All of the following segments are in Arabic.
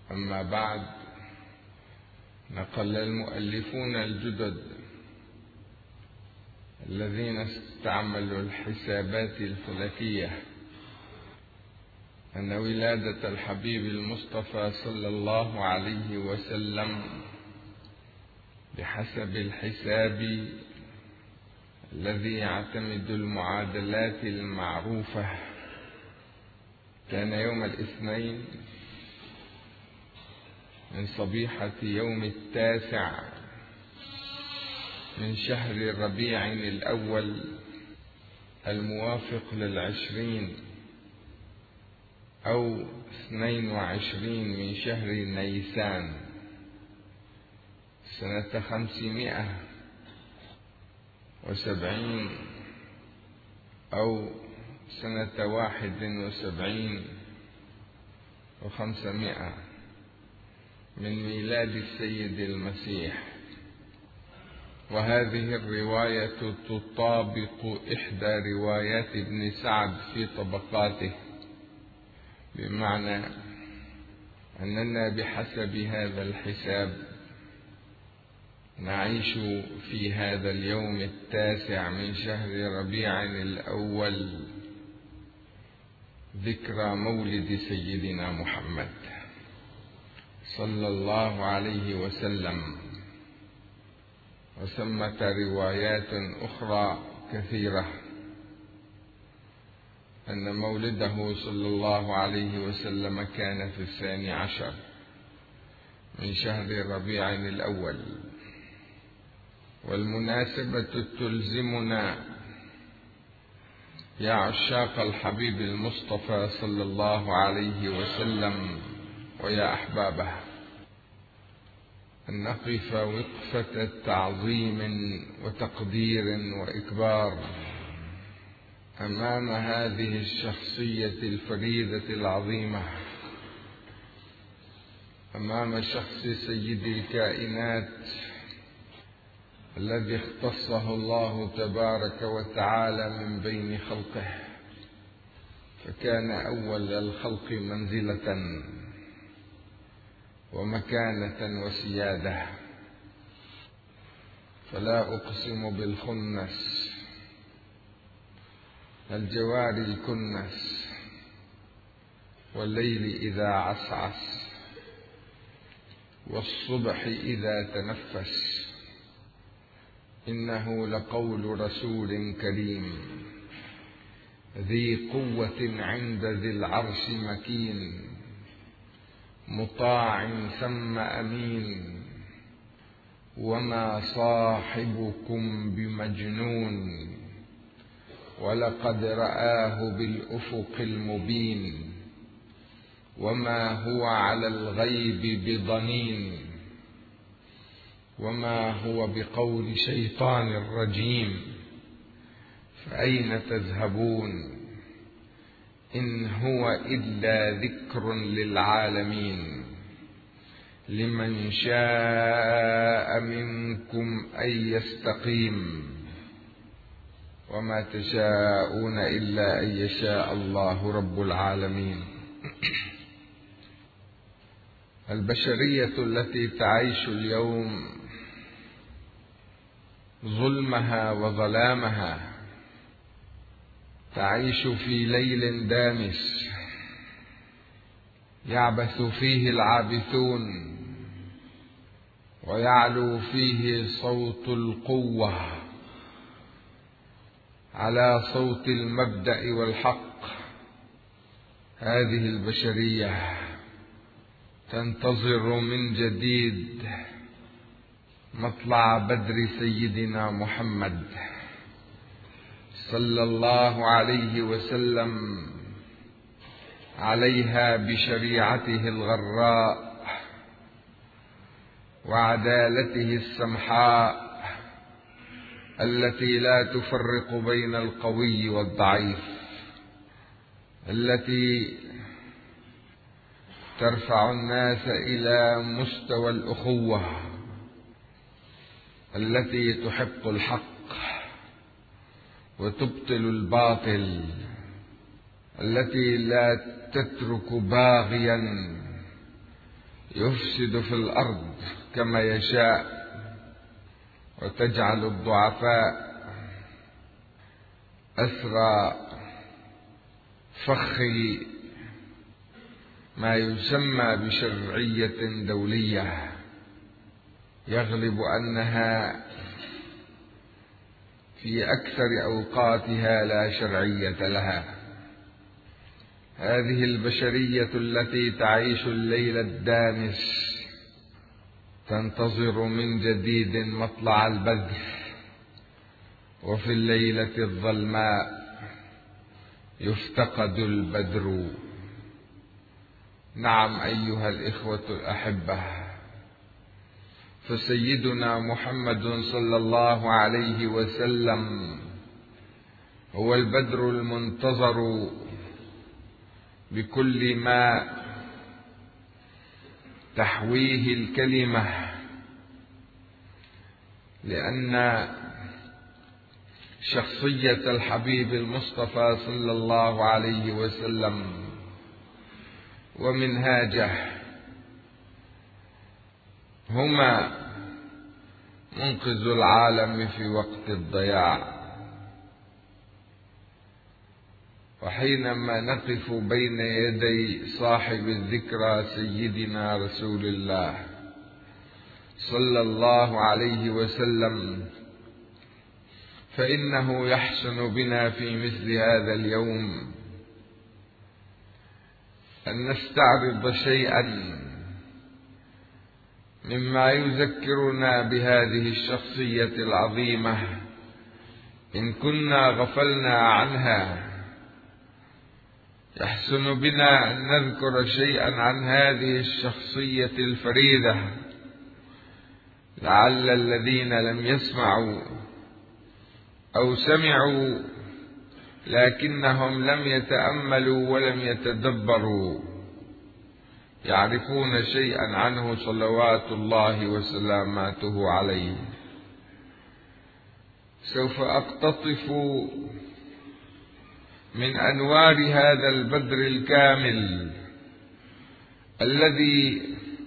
أما بعد، نقل المؤلفون الجدد الذين استعملوا الحسابات الفلكية أن ولادة الحبيب المصطفى صلى الله عليه وسلم بحسب الحساب الذي يعتمد المعادلات المعروفة كان يوم الاثنين من صبيحة يوم 9 من شهر ربيع الأول الموافق 20 أو 22 من شهر نيسان سنة 570 أو سنة 71 و500 من ميلاد السيد المسيح. وهذه الرواية تطابق إحدى روايات ابن سعد في طبقاته، بمعنى أننا بحسب هذا الحساب نعيش في هذا اليوم 9 من شهر ربيع الأول ذكرى مولد سيدنا محمد صلى الله عليه وسلم. وثمة روايات أخرى كثيرة أن مولده صلى الله عليه وسلم كان في 12 من شهر ربيع الأول. والمناسبة تلزمنا يا عشاق الحبيب المصطفى صلى الله عليه وسلم ويا أحبابه أن نقف وقفة تعظيم وتقدير وإكبار أمام هذه الشخصية الفريدة العظيمة، أمام شخص سيد الكائنات الذي اختصه الله تبارك وتعالى من بين خلقه، فكان أول الخلق منزلة ومكانة وسيادة. فلا أقسم بالخنس الجوار الكنس والليل إذا عسعس والصبح إذا تنفس إنه لقول رسول كريم ذي قوة عند ذي العرش مكين مطاع ثم أمين وما صاحبكم بمجنون ولقد رآه بالأفق المبين وما هو على الغيب بضنين وما هو بقول شيطان رجيم فأين تذهبون إن هو إلا ذكر للعالمين لمن شاء منكم أن يستقيم وما تشاءون إلا أن يشاء الله رب العالمين. البشرية التي تعيش اليوم ظلمها وظلامها تعيش في ليل دامس يعبث فيه العابثون ويعلو فيه صوت القوة على صوت المبدأ والحق. هذه البشرية تنتظر من جديد مطلع بدر سيدنا محمد صلى الله عليه وسلم عليها بشريعته الغراء وعدالته السمحاء التي لا تفرق بين القوي والضعيف، التي ترفع الناس إلى مستوى الأخوة، التي تحق الحق وتبطل الباطل، التي لا تترك باغيا يفسد في الأرض كما يشاء وتجعل الضعفاء أسرى فخ ما يسمى بشرعية دولية، يغلب أنها في أكثر أوقاتها لا شرعية لها. هذه البشرية التي تعيش الليل الدامس تنتظر من جديد مطلع البدر، وفي الليلة الظلماء يفتقد البدر. نعم أيها الإخوة الأحبة، فسيدنا محمد صلى الله عليه وسلم هو البدر المنتظر بكل ما تحويه الكلمة، لأن شخصية الحبيب المصطفى صلى الله عليه وسلم ومنهاجه هما منقذ العالم في وقت الضياع. وحينما نقف بين يدي صاحب الذكرى سيدنا رسول الله صلى الله عليه وسلم، فإنه يحسن بنا في مثل هذا اليوم أن نستعرض شيئا مما يذكرنا بهذه الشخصية العظيمة إن كنا غفلنا عنها. يحسن بنا أن نذكر شيئا عن هذه الشخصية الفريدة، لعل الذين لم يسمعوا أو سمعوا لكنهم لم يتأملوا ولم يتدبروا يعرفون شيئا عنه صلوات الله وسلاماته عليه. سوف أقتطف من أنوار هذا البدر الكامل الذي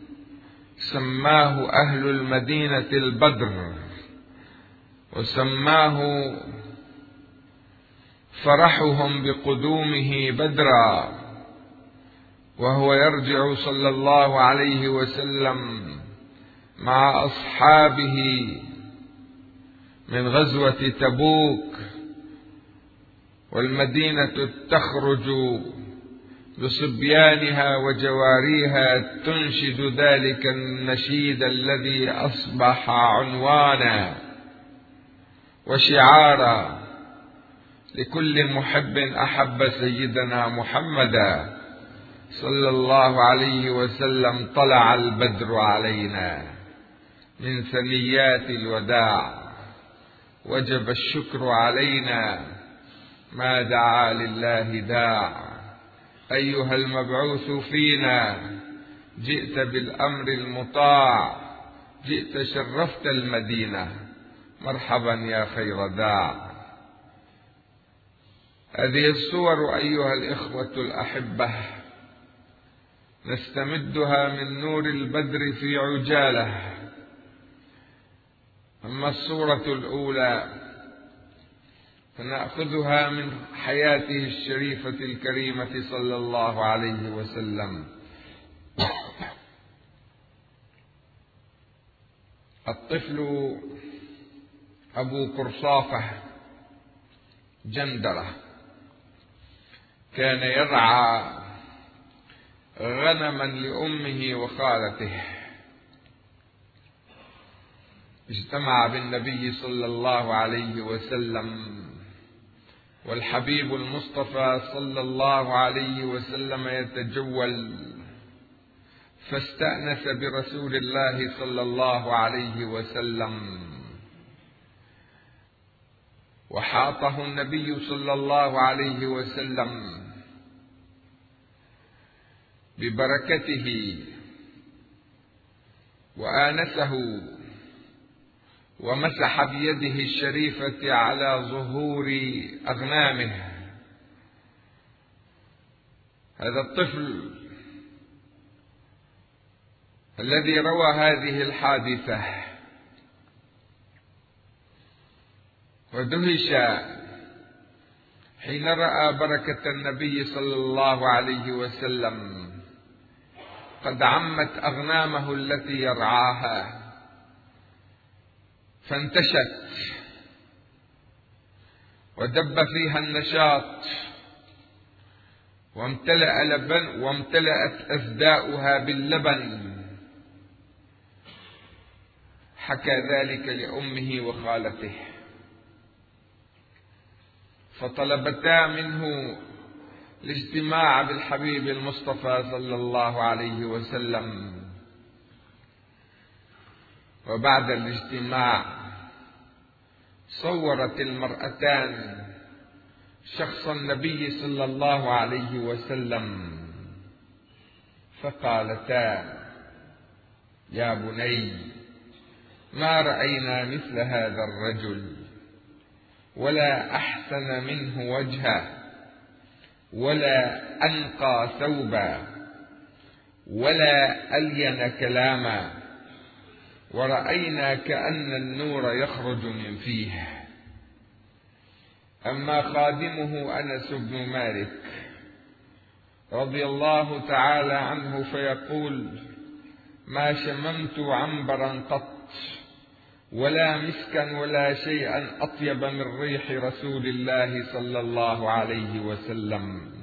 سماه أهل المدينة البدر، وسماه فرحهم بقدومه بدرا، وهو يرجع صلى الله عليه وسلم مع أصحابه من غزوة تبوك، والمدينة تخرج بصبيانها وجواريها تنشد ذلك النشيد الذي أصبح عنوانا وشعارا لكل محب أحب سيدنا محمدا صلى الله عليه وسلم. طلع البدر علينا من ثنيات الوداع، وجب الشكر علينا ما دعا لله داع. أيها المبعوث فينا جئت بالأمر المطاع، جئت شرفت المدينة، مرحبا يا خير داع. هذه الصور أيها الإخوة الأحبة نستمدها من نور البدر في عجالة. أما الصورة الأولى فنأخذها من حياته الشريفة الكريمة صلى الله عليه وسلم. الطفل أبو قرصافة جندرة كان يرعى غنما لأمه وخالته، اجتمع بالنبي صلى الله عليه وسلم والحبيب المصطفى صلى الله عليه وسلم يتجول، فاستأنس برسول الله صلى الله عليه وسلم، وحاطه النبي صلى الله عليه وسلم ببركته وآنسه، ومسح بيده الشريفة على ظهور أغنامه. هذا الطفل الذي روى هذه الحادثة ودهش حين رأى بركة النبي صلى الله عليه وسلم قد عمت أغنامه التي يرعاها فانتشت ودب فيها النشاط وامتلأت أسداؤها باللبن. حكى ذلك لأمه وخالته فطلبتا منه الاجتماع بالحبيب المصطفى صلى الله عليه وسلم. وبعد الاجتماع صورت المرأتان شخص النبي صلى الله عليه وسلم فقالتا: يا بني، ما رأينا مثل هذا الرجل، ولا أحسن منه وجها، ولا أنقى ثوبا، ولا ألين كلاما، ورأينا كأن النور يخرج من فيه. أما خادمه أنس بن مالك رضي الله تعالى عنه فيقول: ما شممت عنبرا قط، ولا مسكا، ولا شيئا أطيب من ريح رسول الله صلى الله عليه وسلم.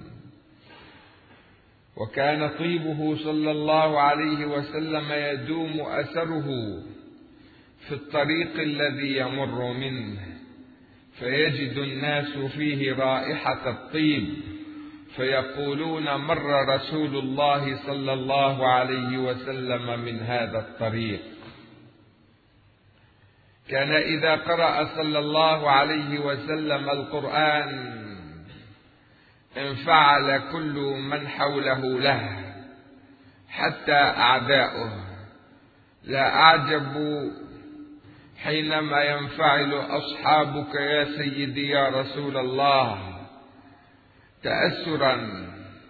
وكان طيبه صلى الله عليه وسلم يدوم أثره في الطريق الذي يمر منه، فيجد الناس فيه رائحة الطيب فيقولون: مر رسول الله صلى الله عليه وسلم من هذا الطريق. كان إذا قرأ صلى الله عليه وسلم القرآن انفعل كل من حوله له حتى أعداؤه. لا أعجب حينما ينفعل أصحابك يا سيدي يا رسول الله تأثرا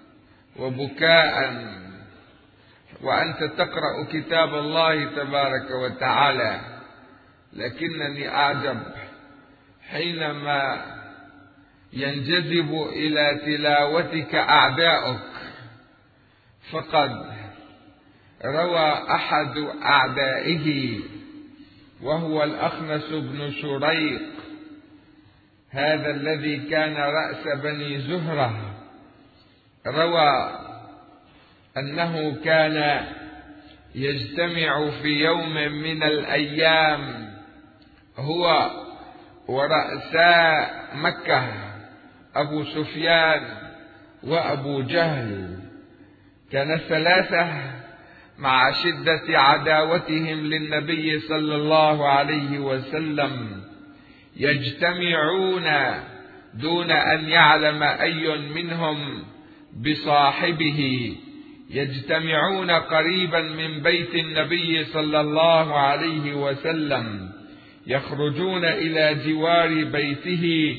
وبكاء وأنت تقرأ كتاب الله تبارك وتعالى، لكنني أعجب حينما ينجذب إلى تلاوتك أعداؤك. فقد روى أحد أعدائه وهو الأخنس بن شريق، هذا الذي كان رأس بني زهرة، روى أنه كان يجتمع في يوم من الأيام هو ورأساء مكة أبو سفيان وأبو جهل، كان ثلاثة مع شدة عداوتهم للنبي صلى الله عليه وسلم يجتمعون دون أن يعلم أي منهم بصاحبه، يجتمعون قريبا من بيت النبي صلى الله عليه وسلم، يخرجون إلى جوار بيته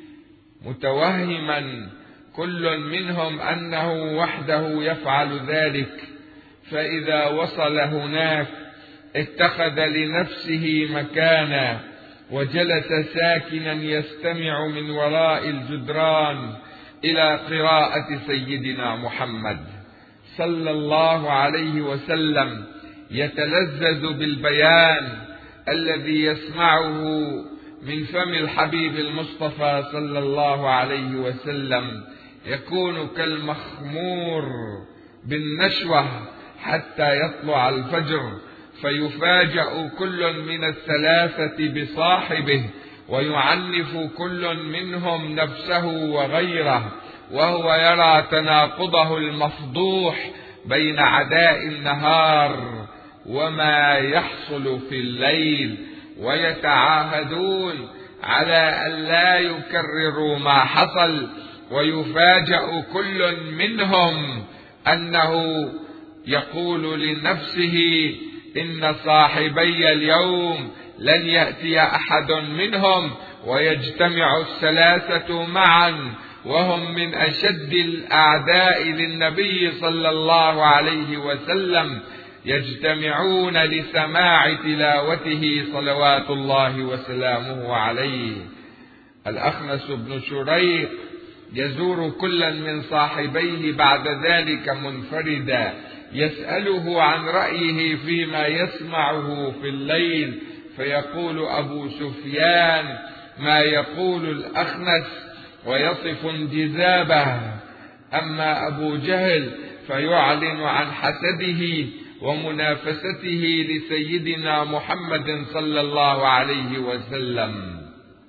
متوهما كل منهم أنه وحده يفعل ذلك. فإذا وصل هناك اتخذ لنفسه مكانا وجلس ساكنا يستمع من وراء الجدران إلى قراءة سيدنا محمد صلى الله عليه وسلم، يتلذذ بالبيان الذي يسمعه من فم الحبيب المصطفى صلى الله عليه وسلم، يكون كالمخمور بالنشوة حتى يطلع الفجر، فيفاجأ كل من الثلاثة بصاحبه ويعنف كل منهم نفسه وغيره، وهو يرى تناقضه المفضوح بين عداء النهار وما يحصل في الليل، ويتعاهدون على أن لا يكرروا ما حصل، ويفاجأ كل منهم أنه يقول لنفسه: إن صاحبي اليوم لن يأتي أحد منهم، ويجتمع الثلاثة معا وهم من أشد الأعداء للنبي صلى الله عليه وسلم، يجتمعون لسماع تلاوته صلوات الله وسلامه عليه. الأخنس بن شريق يزور كلا من صاحبيه بعد ذلك منفردا، يسأله عن رأيه فيما يسمعه في الليل، فيقول أبو سفيان ما يقول الأخنس ويصف انجذابه، أما أبو جهل فيعلن عن حسده ومنافسته لسيدنا محمد صلى الله عليه وسلم.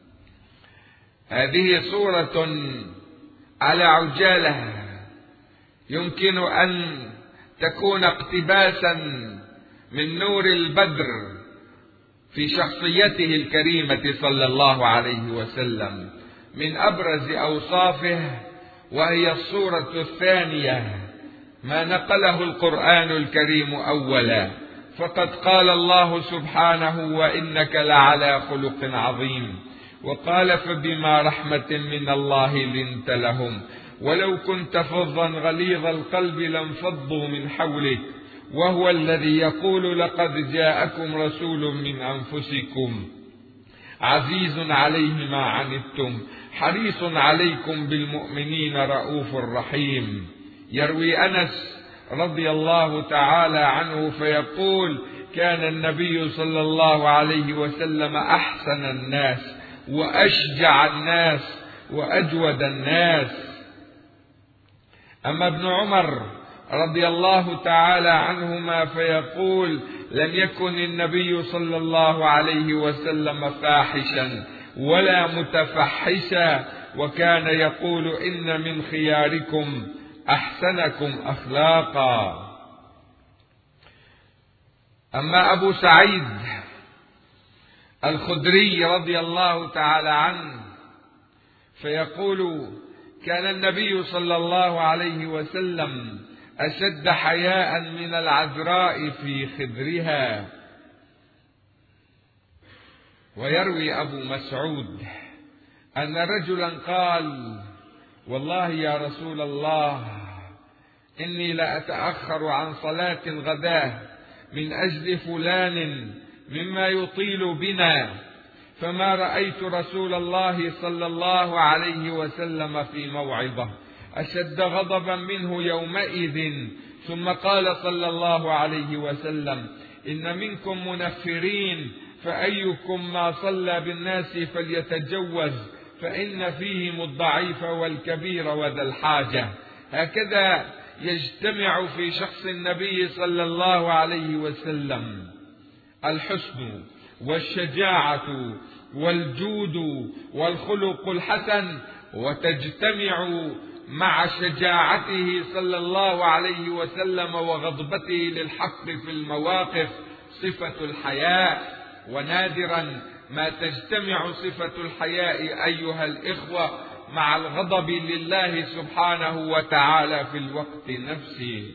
هذه صورة على عجالة يمكن أن تكون اقتباسا من نور البدر في شخصيته الكريمة صلى الله عليه وسلم. من أبرز أوصافه وهي الصورة الثانية ما نقله القرآن الكريم أولا، فقد قال الله سبحانه وإنك لعلى خلق عظيم، وقال فبما رحمة من الله لنت لهم ولو كنت فظا غليظ القلب لانفضوا من حولك، وهو الذي يقول لقد جاءكم رسول من أنفسكم عزيز عليه ما عنتم حريص عليكم بالمؤمنين رؤوف رحيم. يروي أنس رضي الله تعالى عنه فيقول كان النبي صلى الله عليه وسلم أحسن الناس وأشجع الناس وأجود الناس. أما ابن عمر رضي الله تعالى عنهما فيقول لم يكن النبي صلى الله عليه وسلم فاحشا ولا متفحشا، وكان يقول إن من خياركم أحسنكم أخلاقا. أما أبو سعيد الخدري رضي الله تعالى عنه فيقول كان النبي صلى الله عليه وسلم أشد حياء من العذراء في خدرها. ويروي أبو مسعود أن رجلا قال والله يا رسول الله إني لأتأخر عن صلاة الغداة من أجل فلان مما يطيل بنا، فما رأيت رسول الله صلى الله عليه وسلم في موعظة أشد غضبا منه يومئذ. ثم قال صلى الله عليه وسلم إن منكم منفرين فأيكم ما صلى بالناس فليتجوز فإن فيهم الضعيف والكبير وذا الحاجة. هكذا يجتمع في شخص النبي صلى الله عليه وسلم الحسن والشجاعة والجود والخلق الحسن، وتجتمع مع شجاعته صلى الله عليه وسلم وغضبته للحق في المواقف صفة الحياء. ونادرا ما تجتمع صفة الحياء أيها الإخوة مع الغضب لله سبحانه وتعالى في الوقت نفسه.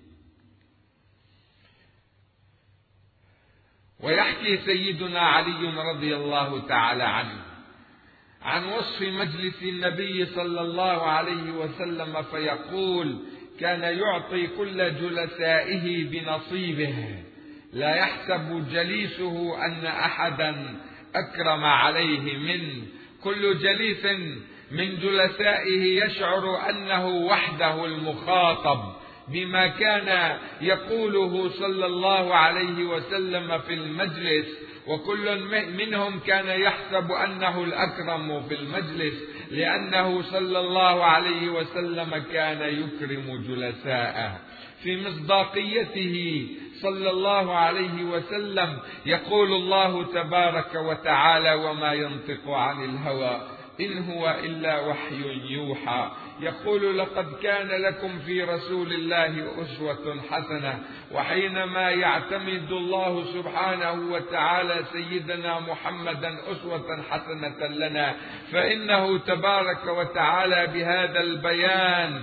ويحكي سيدنا علي رضي الله تعالى عنه عن وصف مجلس النبي صلى الله عليه وسلم فيقول كان يعطي كل جلسائه بنصيبه، لا يحسب جليسه أن أحدا أكرم عليه منه. كل جليس من جلسائه يشعر أنه وحده المخاطب بما كان يقوله صلى الله عليه وسلم في المجلس، وكل منهم كان يحسب أنه الأكرم في المجلس لأنه صلى الله عليه وسلم كان يكرم جلساءه. في مصداقيته صلى الله عليه وسلم يقول الله تبارك وتعالى وما ينطق عن الهوى إن هو إلا وحي يوحى. يقول لقد كان لكم في رسول الله أسوة حسنة. وحينما يعتمد الله سبحانه وتعالى سيدنا محمدا أسوة حسنة لنا فإنه تبارك وتعالى بهذا البيان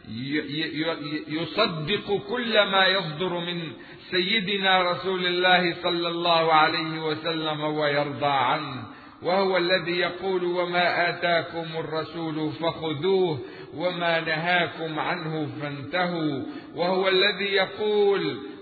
يصدق كل ما يصدر من سيدنا رسول الله صلى الله عليه وسلم ويرضى عنه. وهو الذي يقول وما آتاكم الرسول فخذوه وما نهاكم عنه فانتهوا. وهو الذي يقول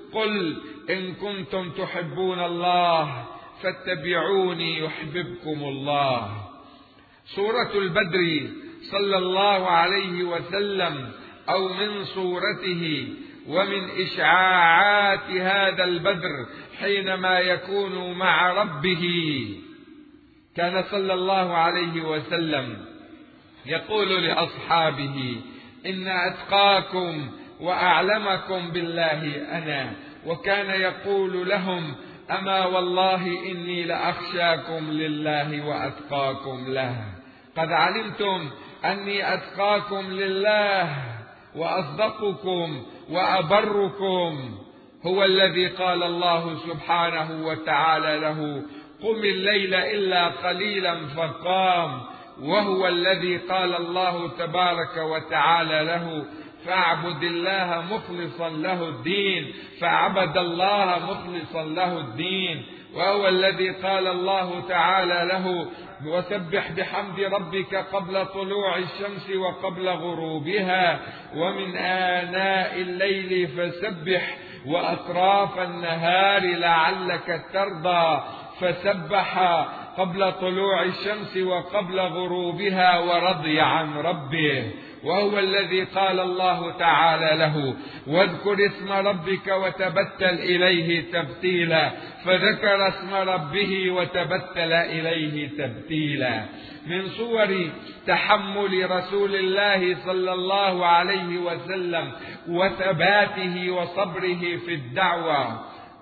قل إن كنتم تحبون الله فاتبعوني يحببكم الله. سورة البدر صلى الله عليه وسلم أو من صورته ومن إشعاعات هذا البدر حينما يكون مع ربه، كان صلى الله عليه وسلم يقول لأصحابه: إن أتقاكم وأعلمكم بالله أنا. وكان يقول لهم: أما والله إني لأخشاكم لله وأتقاكم له. قد علمتم أني أتقاكم لله وأصدقكم وأبركم. هو الذي قال الله سبحانه وتعالى له: قم الليل إلا قليلا فقام. وهو الذي قال الله تبارك وتعالى له: فاعبد الله مخلصا له الدين. فعبد الله مخلصا له الدين. وهو الذي قال الله تعالى له: وسبح بحمد ربك قبل طلوع الشمس وقبل غروبها ومن آناء الليل فسبح وأطراف النهار لعلك ترضى. فسبح قبل طلوع الشمس وقبل غروبها ورضي عن ربه. وهو الذي قال الله تعالى له: واذكر اسم ربك وتبتل إليه تبتيلا. فذكر اسم ربه وتبتل إليه تبتيلا. من صور تحمل رسول الله صلى الله عليه وسلم وثباته وصبره في الدعوة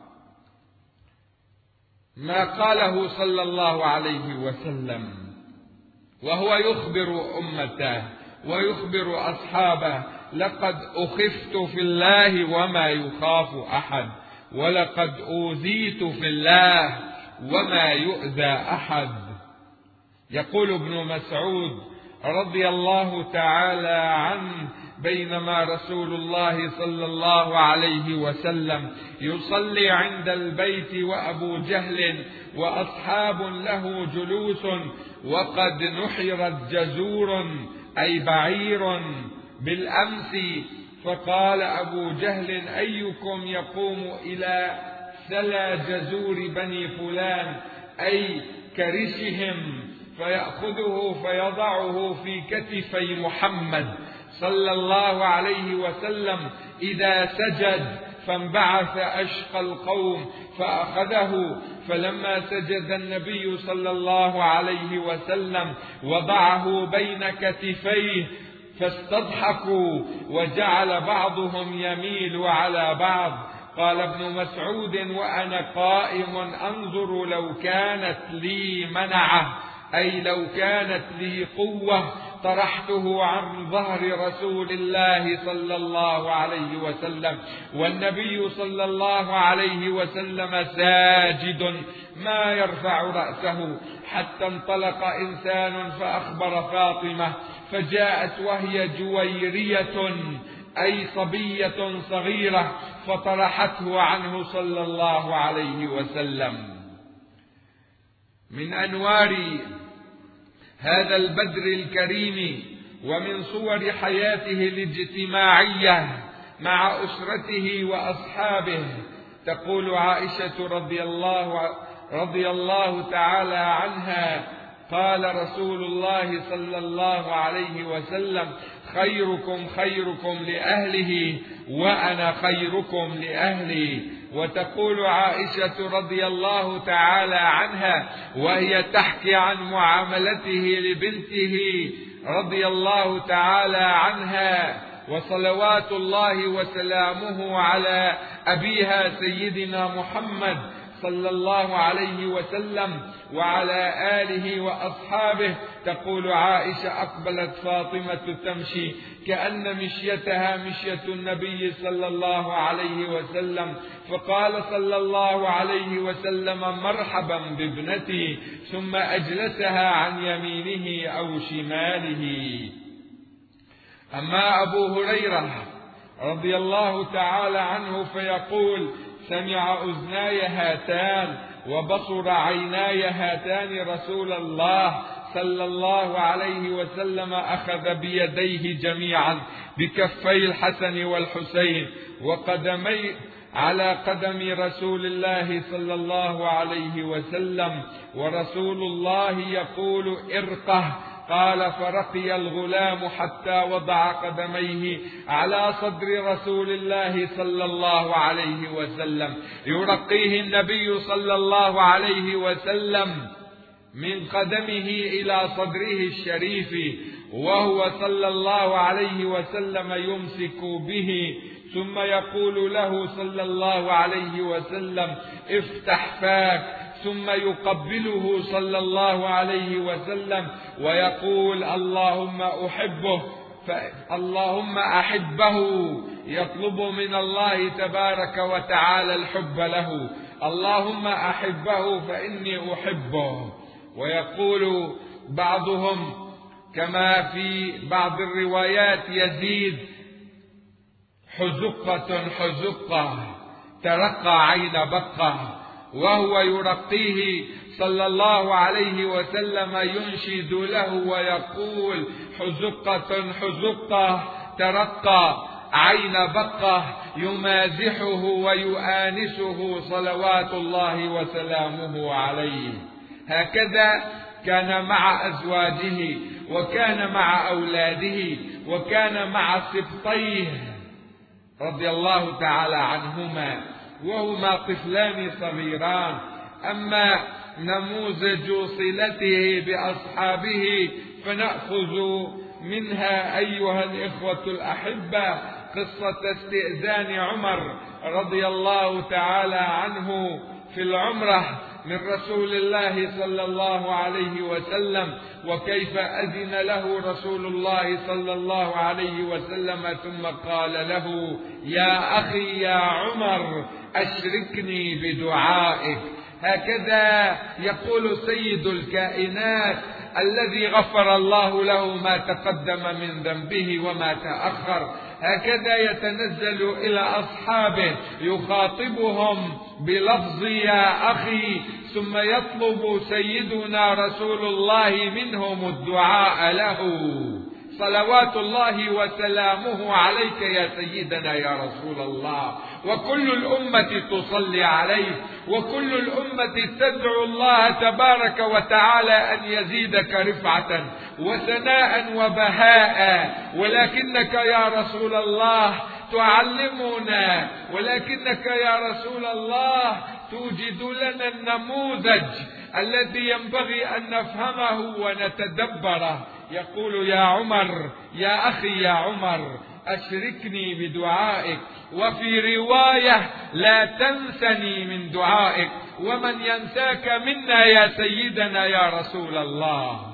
ما قاله صلى الله عليه وسلم وهو يخبر أمته ويخبر أصحابه: لقد أخفت في الله وما يخاف أحد، ولقد أوذيت في الله وما يؤذى أحد. يقول ابن مسعود رضي الله تعالى عنه: بينما رسول الله صلى الله عليه وسلم يصلي عند البيت وأبو جهل وأصحاب له جلوس وقد نحرت جزور أي بعير بالأمس، فقال أبو جهل: أيكم يقوم إلى سلى جزور بني فلان أي كرشهم فيأخذه فيضعه في كتفي محمد صلى الله عليه وسلم إذا سجد، فانبعث أشقى القوم فأخذه. فلما سجد النبي صلى الله عليه وسلم وضعه بين كتفيه فاستضحكوا وجعل بعضهم يميل على بعض. قال ابن مسعود: وأنا قائم أنظر لو كانت لي منعة أي لو كانت لي قوة طرحته عن ظهر رسول الله صلى الله عليه وسلم والنبي صلى الله عليه وسلم ساجد ما يرفع رأسه، حتى انطلق إنسان فأخبر فاطمة فجاءت وهي جويرية أي صبية صغيرة فطرحته عنه صلى الله عليه وسلم. من أنوار هذا البدر الكريم ومن صور حياته الاجتماعية مع أسرته وأصحابه، تقول عائشة رضي الله تعالى عنها: قال رسول الله صلى الله عليه وسلم: خيركم خيركم لأهله وأنا خيركم لأهلي. وتقول عائشة رضي الله تعالى عنها وهي تحكي عن معاملته لبنته رضي الله تعالى عنها: وصلوات الله وسلامه على أبيها سيدنا محمد صلى الله عليه وسلم وعلى آله وأصحابه. تقول عائشة: أقبلت فاطمة تمشي كأن مشيتها مشية النبي صلى الله عليه وسلم، فقال صلى الله عليه وسلم: مرحبا بابنتي، ثم أجلسها عن يمينه أو شماله. أما أبو هريرة رضي الله تعالى عنه فيقول: سمع أذناي هاتان وبصر عيناي هاتان رسول الله صلى الله عليه وسلم أخذ بيديه جميعا بكفي الحسن والحسين وقدمي على قدم رسول الله صلى الله عليه وسلم، ورسول الله يقول ارقه. قال فرقي الغلام حتى وضع قدميه على صدر رسول الله صلى الله عليه وسلم، يرقيه النبي صلى الله عليه وسلم من قدمه إلى صدره الشريف، وهو صلى الله عليه وسلم يمسك به، ثم يقول له صلى الله عليه وسلم افتح فاك، ثم يقبله صلى الله عليه وسلم ويقول اللهم أحبه، اللهم أحبه، يطلب من الله تبارك وتعالى الحب له، اللهم أحبه فإني أحبه. ويقول بعضهم كما في بعض الروايات يزيد حزقة حزقة ترقى عين بقة، وهو يرقيه صلى الله عليه وسلم ينشد له ويقول حزقة حزقة ترقى عين بقة، يمازحه ويؤانسه صلوات الله وسلامه عليه. هكذا كان مع أزواجه، وكان مع أولاده، وكان مع سبطيه رضي الله تعالى عنهما، وهما طفلان صغيران. أما نموذج صلته بأصحابه فنأخذ منها أيها الإخوة الأحبة قصة استئذان عمر رضي الله تعالى عنه في العمرة من رسول الله صلى الله عليه وسلم، وكيف أذن له رسول الله صلى الله عليه وسلم ثم قال له يا أخي يا عمر أشركني بدعائك. هكذا يقول سيد الكائنات الذي غفر الله له ما تقدم من ذنبه وما تأخر، هكذا يتنزل إلى أصحابه يخاطبهم بلفظ يا أخي، ثم يطلب سيدنا رسول الله منهم الدعاء له صلوات الله وسلامه عليك يا سيدنا يا رسول الله. وكل الأمة تصلي عليه، وكل الأمة تدعو الله تبارك وتعالى أن يزيدك رفعة وثناء وبهاء، ولكنك يا رسول الله تعلمنا، ولكنك يا رسول الله توجد لنا النموذج الذي ينبغي أن نفهمه ونتدبره. يقول يا عمر يا أخي يا عمر أشركني بدعائك، وفي رواية لا تنسني من دعائك، ومن ينساك منا يا سيدنا يا رسول الله.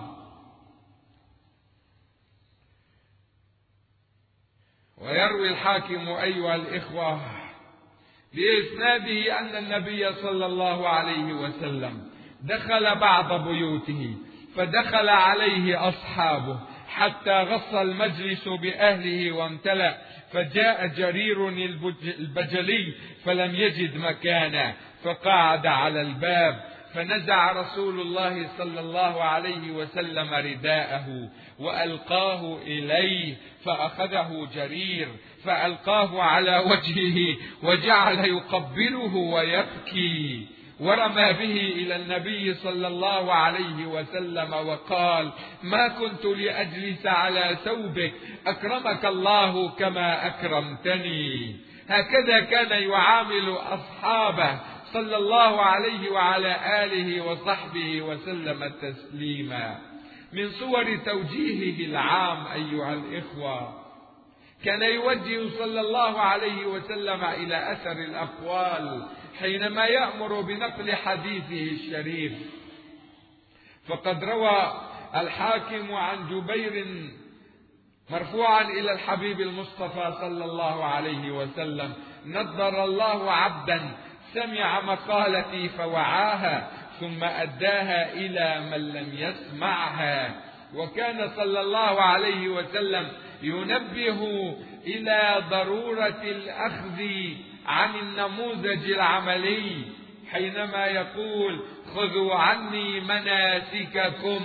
ويروي الحاكم أيها الإخوة بإسناده أن النبي صلى الله عليه وسلم دخل بعض بيوته، فدخل عليه أصحابه حتى غص المجلس بأهله وامتلأ، فجاء جرير البجلي فلم يجد مكانا فقعد على الباب، فنزع رسول الله صلى الله عليه وسلم رداءه وألقاه إليه، فأخذه جرير فألقاه على وجهه وجعل يقبله ويبكي، ورمى به إلى النبي صلى الله عليه وسلم وقال ما كنت لأجلس على ثوبك، أكرمك الله كما أكرمتني. هكذا كان يعامل أصحابه صلى الله عليه وعلى آله وصحبه وسلم تسليما. من صور توجيهه العام أيها الإخوة كان يوجه صلى الله عليه وسلم إلى أثر الأقوال حينما يأمر بنقل حديثه الشريف. فقد روى الحاكم عن جبير مرفوعا إلى الحبيب المصطفى صلى الله عليه وسلم نضر الله عبدا سمع مقالتي فوعاها ثم أداها إلى من لم يسمعها. وكان صلى الله عليه وسلم ينبه إلى ضرورة الأخذ عن النموذج العملي حينما يقول خذوا عني مناسككم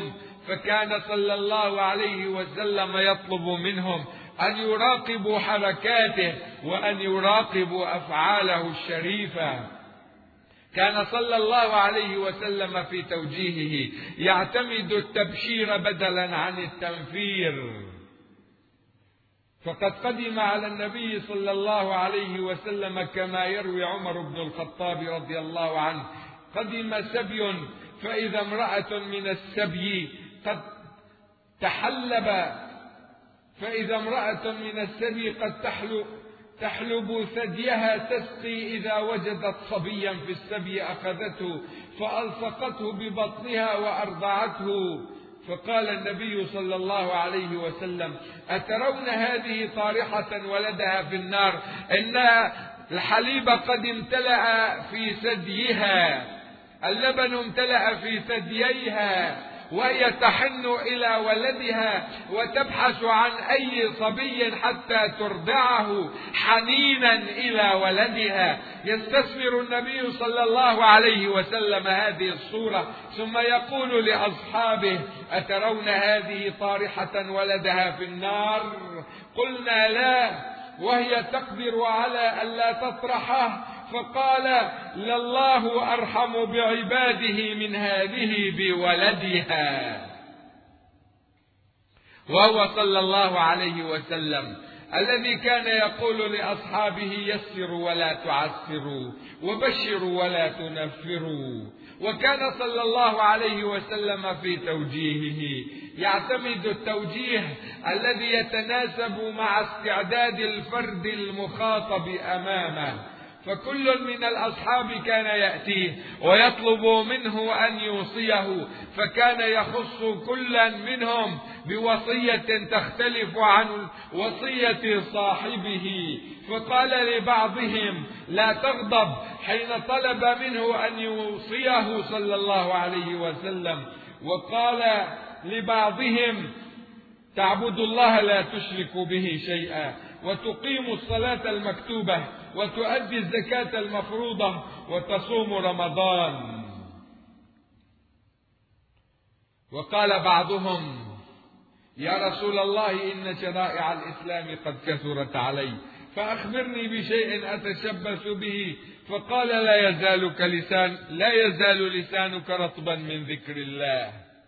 فكان صلى الله عليه وسلم يطلب منهم أن يراقبوا حركاته وأن يراقبوا أفعاله الشريفة. كان صلى الله عليه وسلم في توجيهه يعتمد التبشير بدلا عن التنفير. فقد قدم على النبي صلى الله عليه وسلم كما يروي عمر بن الخطاب رضي الله عنه: قدم سبي فإذا امرأة من السبي قد تحلب ثديها تسقي، إذا وجدت صبيا في السبي أخذته فألصقته ببطنها وأرضعته. فقال النبي صلى الله عليه وسلم: أترون هذه طارحة ولدها في النار؟ إن الحليب قد امتلأ في ثديها، اللبن امتلأ في ثدييها، وهي تحن إلى ولدها وتبحث عن أي صبي حتى ترضعه حنينا إلى ولدها. يستثمر النبي صلى الله عليه وسلم هذه الصورة ثم يقول لأصحابه: أترون هذه طارحة ولدها في النار؟ قلنا: لا، وهي تقدر على ألا تطرحه. فقال: لله أرحم بعباده من هذه بولدها. وهو صلى الله عليه وسلم الذي كان يقول لأصحابه: يسروا ولا تعسروا، وبشروا ولا تنفروا. وكان صلى الله عليه وسلم في توجيهه يعتمد التوجيه الذي يتناسب مع استعداد الفرد المخاطب أمامه. فكل من الأصحاب كان يأتيه ويطلب منه أن يوصيه، فكان يخص كلا منهم بوصية تختلف عن وصية صاحبه. فقال لبعضهم: لا تغضب، حين طلب منه أن يوصيه صلى الله عليه وسلم. وقال لبعضهم: تعبدوا الله لا تشركوا به شيئا، وتقيموا الصلاة المكتوبة، وتؤدي الزكاة المفروضة، وتصوم رمضان. وقال بعضهم: يا رسول الله، إن شرائع الإسلام قد كثرت علي، فأخبرني بشيء أتشبث به. فقال: لا يزال لسانك رطبا من ذكر الله.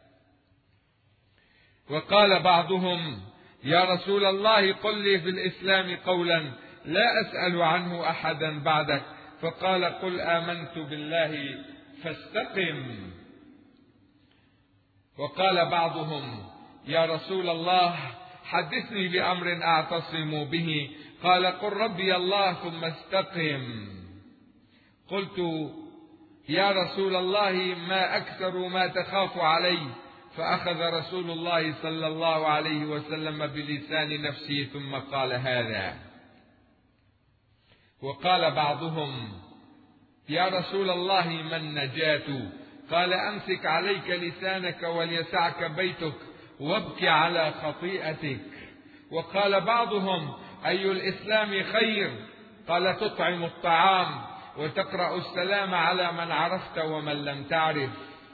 وقال بعضهم: يا رسول الله، قل لي في الإسلام قولا لا أسأل عنه أحدا بعدك. فقال: قل آمنت بالله فاستقم. وقال بعضهم: يا رسول الله، حدثني بأمر أعتصم به. قال: قل ربي الله ثم استقم. قلت: يا رسول الله، ما أكثر ما تخاف علي؟ فأخذ رسول الله صلى الله عليه وسلم بلسان نفسه ثم قال هذا. وقال بعضهم: يا رسول الله، ما النجاة؟ قال: أمسك عليك لسانك وليسعك بيتك، وابك على خطيئتك. وقال بعضهم: أي الإسلام خير؟ قال: تطعم الطعام، وتقرأ السلام على من عرفت ومن لم تعرف.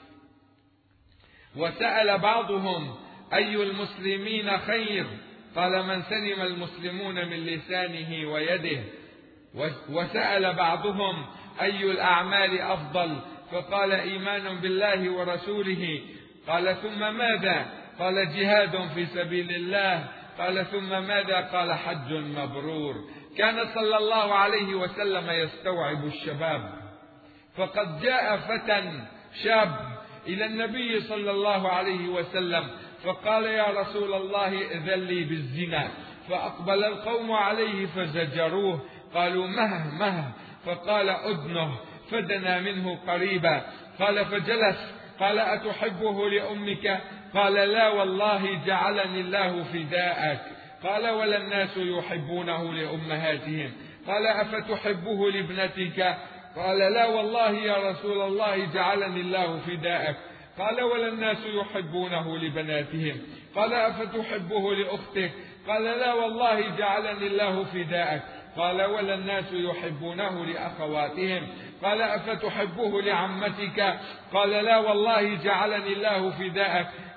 وسأل بعضهم: أي المسلمين خير؟ قال: من سلم المسلمون من لسانه ويده. وسأل بعضهم: أي الأعمال أفضل؟ فقال: إيمان بالله ورسوله. قال: ثم ماذا؟ قال: جهاد في سبيل الله. قال: ثم ماذا؟ قال: حج مبرور. كان صلى الله عليه وسلم يستوعب الشباب، فقد جاء فتى شاب إلى النبي صلى الله عليه وسلم فقال: يا رسول الله، إذن لي بالزنا. فأقبل القوم عليه فزجروه، قالوا: مه. فقال: أدنه. فدنا منه قريبا. قال: فجلس. قال: أتحبه لأمك؟ قال: لا والله، جعلني الله فداءك. قال: ولا الناس يحبونه لأمهاتهم؟ قال: أفتحبه لابنتك؟ قال: لا والله يا رسول الله، جعلني الله فداءك. قال: ولا الناس يحبونه لبناتهم؟ قال: أفتحبه لأختك؟ قال: لا والله، جعلني الله فداءك. قال: ولا الناس يحبونه لأخواتهم؟ قال: أفتحبه لعمتك؟ قال: لا والله، جعلني الله فداءك.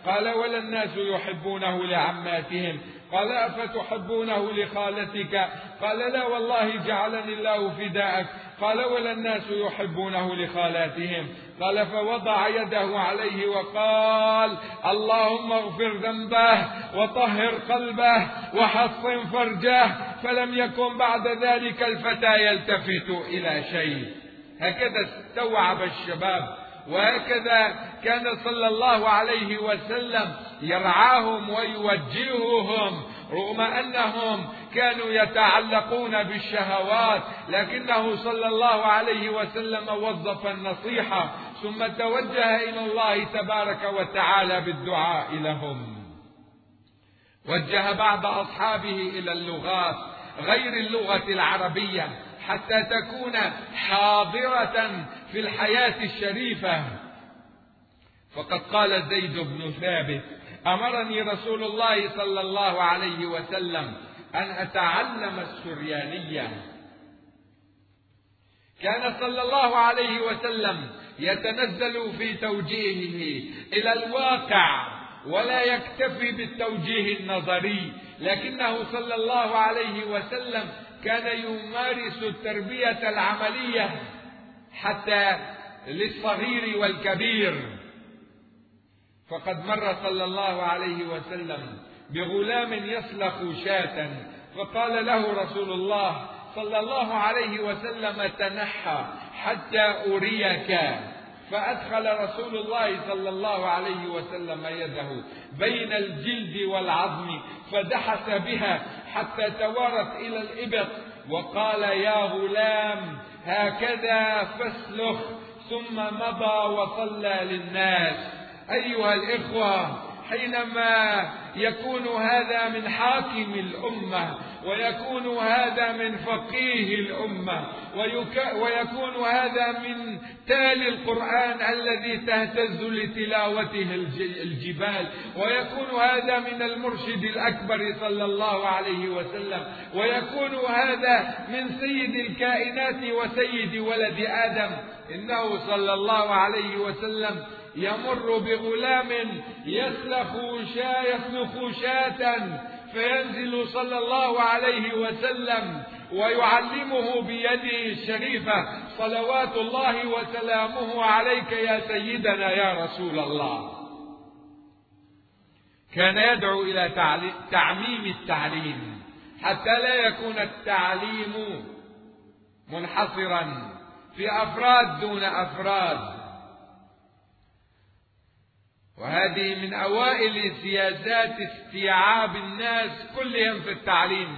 قال: ولا الناس يحبونه لعماتهم. قال: أفتحبونه لخالتك؟ قال: لا والله جعلني الله فداءك. قال: ولا الناس يحبونه لخالاتهم. قال: فوضع يده عليه وقال: اللهم اغفر ذنبه وطهر قلبه وحصن فرجه. فلم يكن بعد ذلك الفتى يلتفت إلى شيء. هكذا استوعب الشباب، وهكذا كان صلى الله عليه وسلم يرعاهم ويوجههم، رغم أنهم كانوا يتعلقون بالشهوات، لكنه صلى الله عليه وسلم وظف النصيحة ثم توجه إلى الله تبارك وتعالى بالدعاء لهم. وجه بعض أصحابه إلى اللغات غير اللغة العربية حتى تكون حاضرة في الحياة الشريفة. فقد قال زيد بن ثابت: أمرني رسول الله صلى الله عليه وسلم أن أتعلم السريانية. كان صلى الله عليه وسلم يتنزل في توجيهه إلى الواقع ولا يكتفي بالتوجيه النظري، لكنه صلى الله عليه وسلم كان يمارس التربية العملية حتى للصغير والكبير. فقد مر صلى الله عليه وسلم بغلام يسلخ شاة، فقال له رسول الله صلى الله عليه وسلم: تنحى حتى أريك. فأدخل رسول الله صلى الله عليه وسلم يده بين الجلد والعظم فدحس بها حتى توارت إلى الإبط، وقال: يا غلام هكذا فاسلخ، ثم مضى وصلى للناس. أيها الإخوة، حينما يكون هذا من حاكم الأمة، ويكون هذا من فقيه الأمة، ويكون هذا من تالي القرآن الذي تهتز لتلاوته الجبال، ويكون هذا من المرشد الأكبر صلى الله عليه وسلم، ويكون هذا من سيد الكائنات وسيد ولد آدم، إنه صلى الله عليه وسلم يمر بغلام يسلخ شاة، فينزل صلى الله عليه وسلم ويعلمه بيده الشريفة: صلوات الله وسلامه عليك يا سيدنا يا رسول الله. كان يدعو إلى تعميم التعليم حتى لا يكون التعليم منحصرا في أفراد دون أفراد. وهذه من أوائل سياسات استيعاب الناس كلهم في التعليم.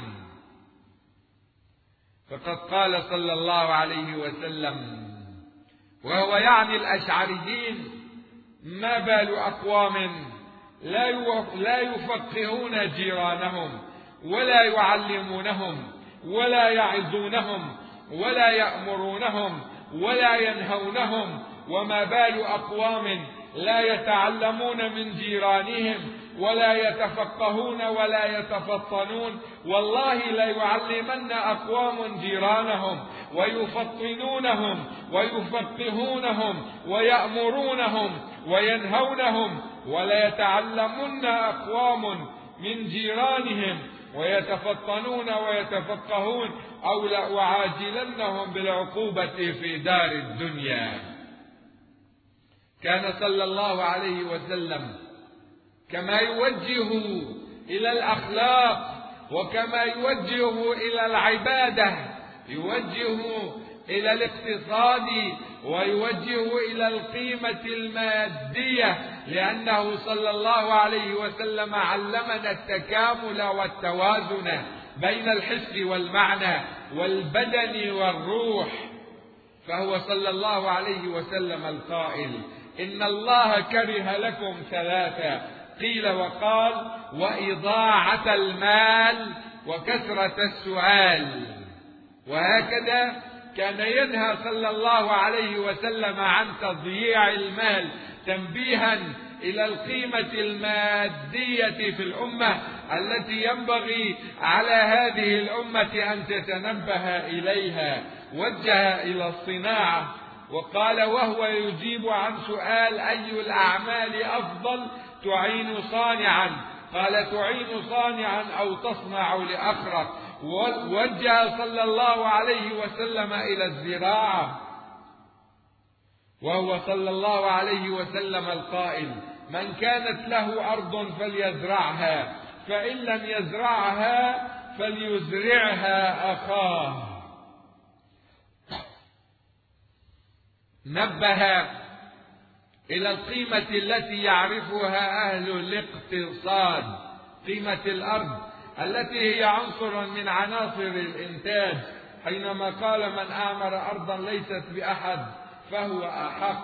فقد قال صلى الله عليه وسلم وهو يعني الأشعريين: ما بال أقوام لا يفقهون جيرانهم ولا يعلمونهم ولا يعظونهم ولا يأمرونهم ولا ينهونهم، وما بال أقوام لا يتعلمون من جيرانهم ولا يتفقهون ولا يتفطنون. والله لا يعلمن أقوام جيرانهم ويفطنونهم ويفقهونهم ويأمرونهم وينهونهم، ولا يتعلمن أقوام من جيرانهم ويتفطنون ويتفقهون، أو لأعاجلنهم بالعقوبة في دار الدنيا. كان صلى الله عليه وسلم كما يوجه إلى الأخلاق وكما يوجه إلى العبادة يوجه إلى الاقتصاد ويوجه إلى القيمة المادية، لأنه صلى الله عليه وسلم علمنا التكامل والتوازن بين الحس والمعنى والبدن والروح. فهو صلى الله عليه وسلم القائل: إن الله كره لكم ثلاثة، قيل وقال: وإضاعة المال وكثرة السؤال. وهكذا كان ينهى صلى الله عليه وسلم عن تضييع المال، تنبيها إلى القيمة المادية في الأمة التي ينبغي على هذه الأمة أن تتنبه إليها. وجه إلى الصناعة وقال وهو يجيب عن سؤال أي الأعمال أفضل: تعين صانعا، قال تعين صانعا أو تصنع لأخرك. وجه صلى الله عليه وسلم إلى الزراعة، وهو صلى الله عليه وسلم القائل: من كانت له أرض فليزرعها، فإن لم يزرعها فليزرعها أخاه. نبه إلى القيمة التي يعرفها أهل الاقتصاد، قيمة الأرض التي هي عنصر من عناصر الإنتاج، حينما قال: من أعمر أرضا ليست بأحد فهو أحق.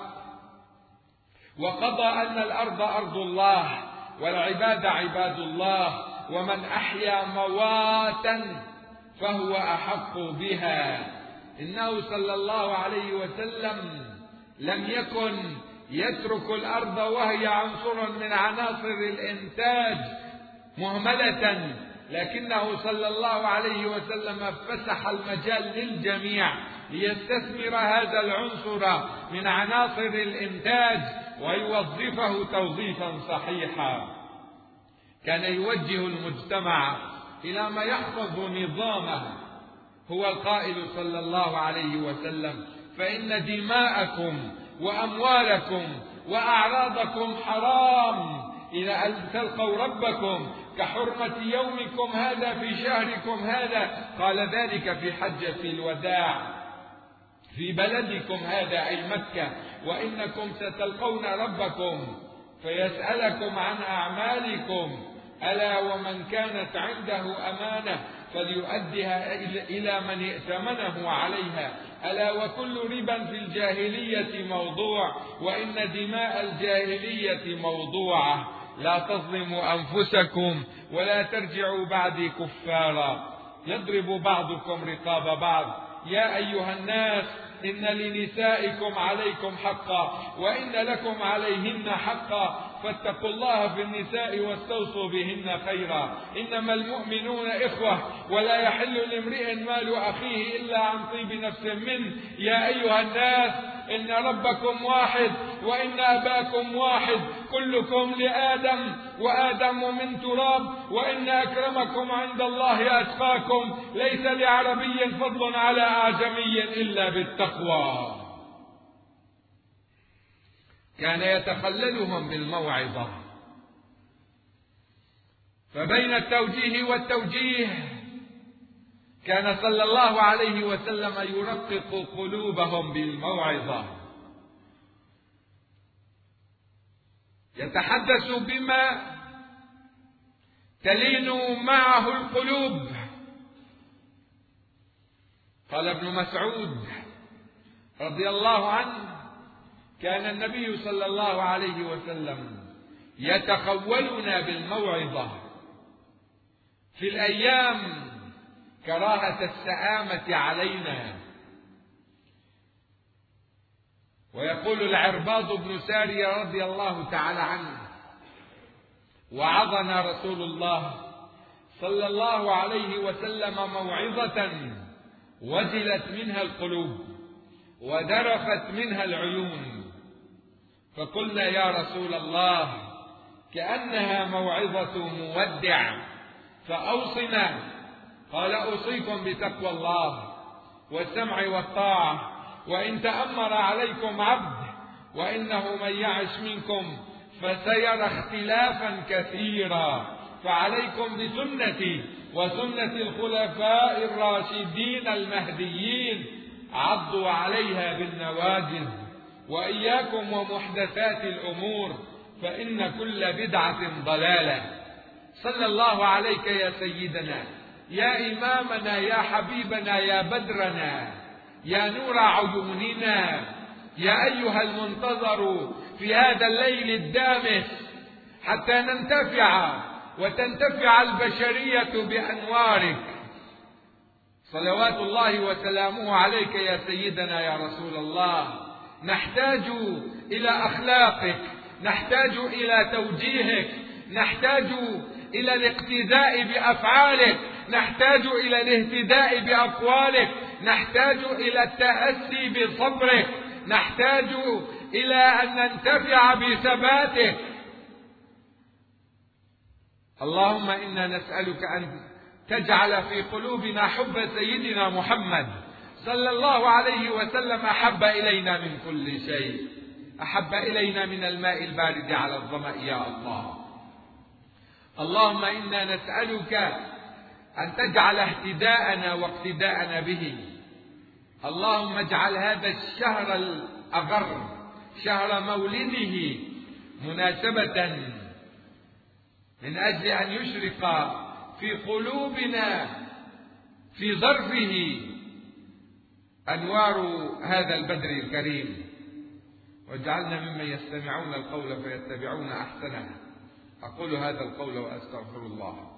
وقضى أن الأرض أرض الله والعباد عباد الله، ومن أحيا مواتا فهو أحق بها. إنه صلى الله عليه وسلم لم يكن يترك الأرض وهي عنصر من عناصر الإنتاج مهملة، لكنه صلى الله عليه وسلم فسح المجال للجميع ليستثمر هذا العنصر من عناصر الإنتاج ويوظفه توظيفا صحيحا. كان يوجه المجتمع إلى ما يحفظ نظامه. هو القائل صلى الله عليه وسلم: فإن دماءكم وأموالكم وأعراضكم حرام إلى أن تلقوا ربكم كحرمة يومكم هذا في شهركم هذا. قال ذلك في حجة الوداع في بلدكم هذا أي مكة، وإنكم ستلقون ربكم فيسألكم عن أعمالكم، ألا ومن كانت عنده أمانة فليؤدها إلى من ائتمنه عليها، ألا وكل ربا في الجاهلية موضوع، وإن دماء الجاهلية موضوعة، لا تظلموا أنفسكم ولا ترجعوا بعدي كفارا يضرب بعضكم رقاب بعض. يا أيها الناس إن لنسائكم عليكم حقا وإن لكم عليهن حقا، فاتقوا الله في النساء واستوصوا بهن خيرا، إنما المؤمنون إخوة، ولا يحل لامرئ مال أخيه إلا عن طيب نفس منه. يا أيها الناس إن ربكم واحد وإن أباكم واحد، كلكم لآدم وآدم من تراب، وإن أكرمكم عند الله أتقاكم، ليس لعربي فضل على أعجمي إلا بالتقوى. كان يتخللهم بالموعظة، فبين التوجيه والتوجيه كان صلى الله عليه وسلم يرقق قلوبهم بالموعظة، يتحدث بما تلين معه القلوب. قال ابن مسعود رضي الله عنه: كان النبي صلى الله عليه وسلم يتخولنا بالموعظة في الأيام كراهة السآمة علينا. ويقول العرباض بن سارية رضي الله تعالى عنه: وعظنا رسول الله صلى الله عليه وسلم موعظة وجلت منها القلوب ودرفت منها العيون، فقلنا: يا رسول الله كأنها موعظة مودع فأوصنا. قال: أوصيكم بتقوى الله والسمع والطاعة، وإن تأمر عليكم عبد، وإنه من يعش منكم فسيرى اختلافا كثيرا، فعليكم بسنتي وسنة الخلفاء الراشدين المهديين، عضوا عليها بالنواجذ، وإياكم ومحدثات الأمور، فإن كل بدعة ضلالة. صلى الله عليك يا سيدنا، يا إمامنا، يا حبيبنا، يا بدرنا، يا نور عيوننا، يا أيها المنتظر في هذا الليل الدامس حتى ننتفع وتنتفع البشرية بأنوارك. صلوات الله وسلامه عليك يا سيدنا يا رسول الله. نحتاج إلى أخلاقك، نحتاج إلى توجيهك، نحتاج إلى الاقتداء بأفعالك، نحتاج إلى الاهتداء بأقوالك، نحتاج إلى التأسي بصبرك، نحتاج إلى أن ننتفع بثباتك. اللهم إنا نسألك أن تجعل في قلوبنا حب سيدنا محمد صلى الله عليه وسلم أحب إلينا من كل شيء، أحب إلينا من الماء البارد على الظمأ يا الله. اللهم إنا نسألك أن تجعل اهتداءنا واقتداءنا به. اللهم اجعل هذا الشهر الأغر شهر مولده مناسبة من أجل أن يشرق في قلوبنا في ظرفه أنوار هذا البدر الكريم، واجعلنا ممن يستمعون القول فيتبعون أحسنه. أقول هذا القول وأستغفر الله.